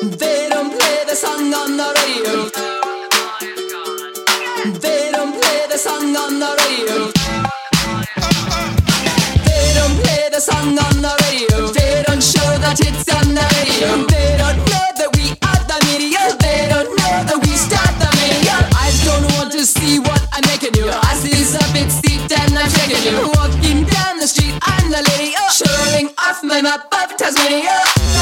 They don't play the song on the radio. They don't play the song on the radio. They don't play the song on the radio. They don't show that it's on the radio. They don't know that we are the media. They don't know that we start the media. Eyes don't want to see what I'm making you. Ass is a bit steep and I'm shaking you. Walking down the street, I'm the lady, showing off my map of Tasmania.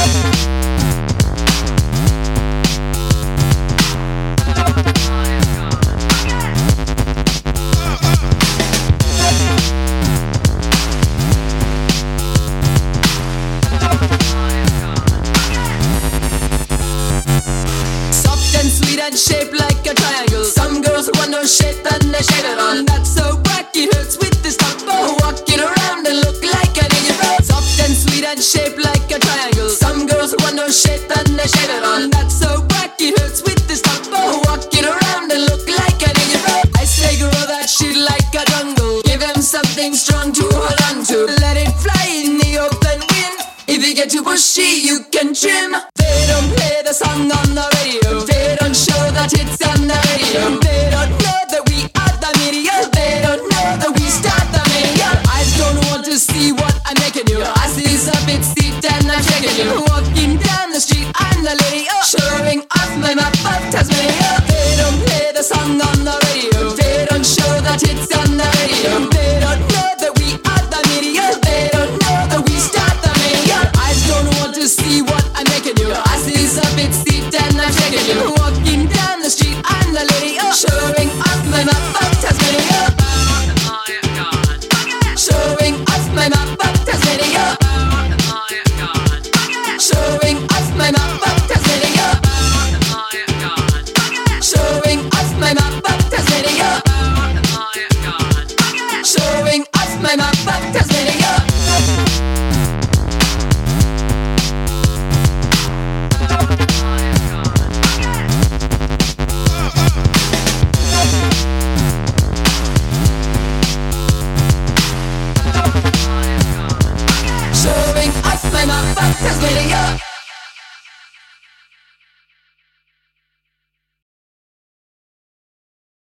And shaped like a triangle. Some girls want no shape and they shave it on. That's so wacky, hurts with this tempo. Walking around and look like an idiot. Soft and sweet and shaped like a triangle. Some girls want no shape and they shave it on. That's so wacky, hurts with this tempo. Walking around and look like an idiot. I say grow that shit like a jungle. Give them something strong to hold on to. Let it fly in the open wind. If you get too pushy, you can trim. They don't play the song on the radio. They don't show that it's on the radio. They don't know that we are the media. They don't know that we start the media. Eyes don't want to see what I'm making you. Ass is a bit steep and I'm shaking you. Walking down the street, I'm the lady, showing off my map of Tasmania. They don't play the song on the radio. They don't show that it's on the radio. They don't know that we are the media. They don't know that we start the media. Eyes don't want to see what I'm making you. Ass is a bit steep and I'm shaking you. Walking down the street, I'm the lady, showing off my map of Tasmania. Showing off my map of Tasmania. Showing off my map of Tasmania. Showing off my map of Tasmania. Showing off my map of Tasmania. Showing off my map of Tasmania.